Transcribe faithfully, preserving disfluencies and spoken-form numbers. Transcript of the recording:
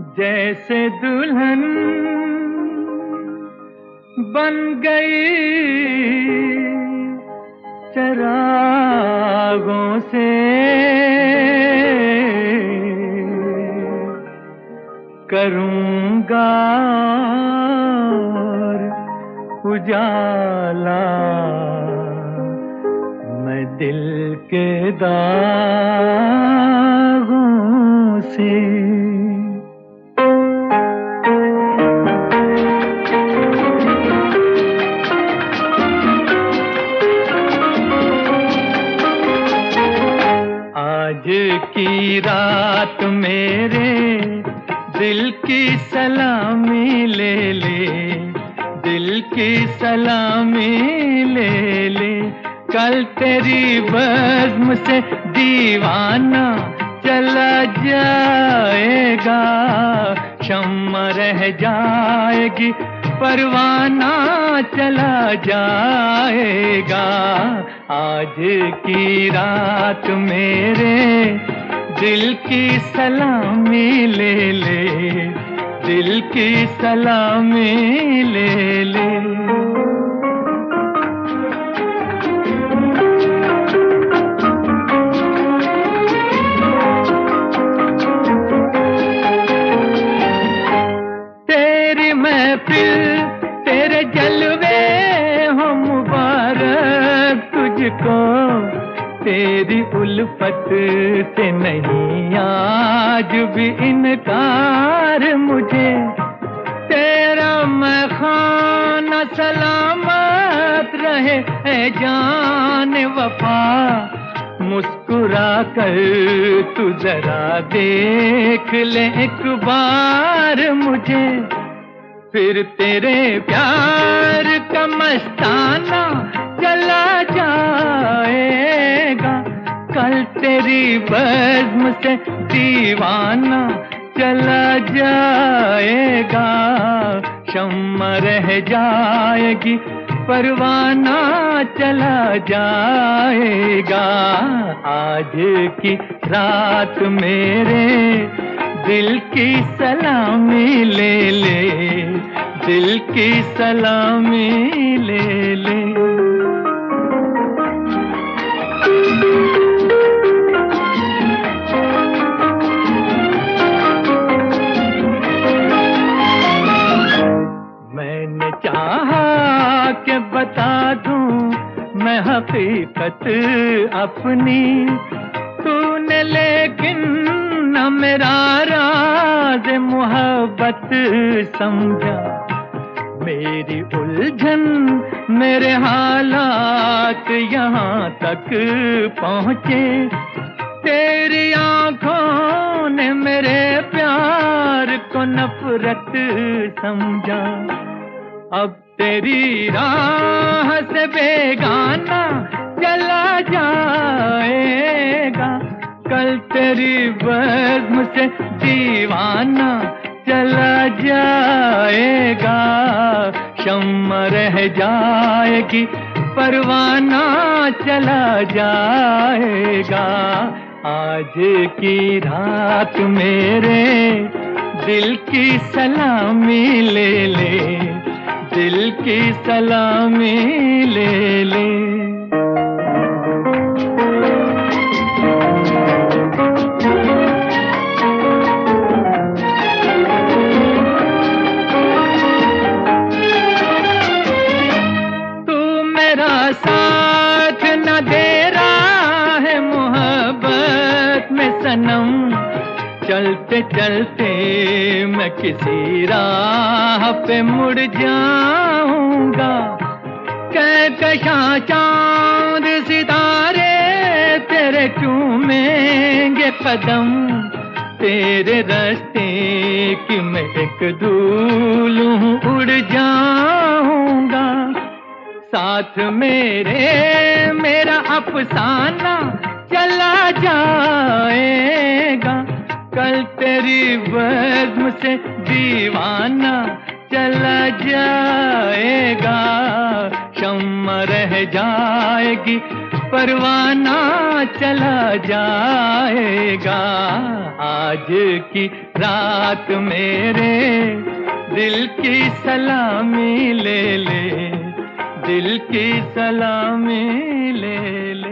जैसे दुल्हन बन गई चरागों से, करूँगा उजाला मैं दिल के दागों से। आज की रात मेरे दिल की सलामी ले ले, दिल की सलामी ले ले। कल तेरी बज़्म से दीवाना चला जाएगा, शम्मा रह जाएगी परवाना चला जाएगा। आज की रात मेरे दिल की सलामी ले ले, दिल की सलामी ले ले। तेरी महफिल तेरे जलवे हो मुबारक तुझको, तेरी उल्फत से नहीं आज भी इनकार मुझे। तेरा मैं खाना सलामत रहे है जान वफा, मुस्कुरा कर तू जरा देख ले एक बार मुझे। फिर तेरे प्यार का मस्ताना चला जाएगा, कल तेरी बज़्म से दीवाना चला जाएगा। शम्मा रह जाएगी परवाना चला जाएगा। आज की रात मेरे दिल की सलामी ले ले, दिल की सलामी ले ले। मैंने चाहा कि बता दूं मैं हकीकत अपनी, तूने लेकिन न मेरा राज मोहब्बत समझा। मेरी उलझन मेरे हालात यहाँ तक पहुँचे, तेरी आँखों ने मेरे प्यार को नफरत समझा। अब तेरी राह से बेगाना चला जाएगा, कल तेरी बज़्म से दीवाना चला जाएगा। शम्मा रह जाएगी परवाना चला जाएगा। आज की रात मेरे दिल की सलामी ले ले, दिल की सलामी ले ले। तू मेरा साथ न दे रहा है मोहब्बत में सनम, चलते चलते मैं किसी राह पे मुड़ जाऊंगा। कहकशां चांद सितारे तेरे चूमेंगे कदम, तेरे रास्ते की मैं एक धूल हूँ उड़ जाऊंगा। साथ मेरे मेरा अफसाना चला जाएगा, कल तेरी बज़्म से दीवाना चला जाएगा। शम्मा रह जाएगी परवाना चला जाएगा। आज आज की रात मेरे दिल की सलामी ले ले, दिल की सलामी ले ले।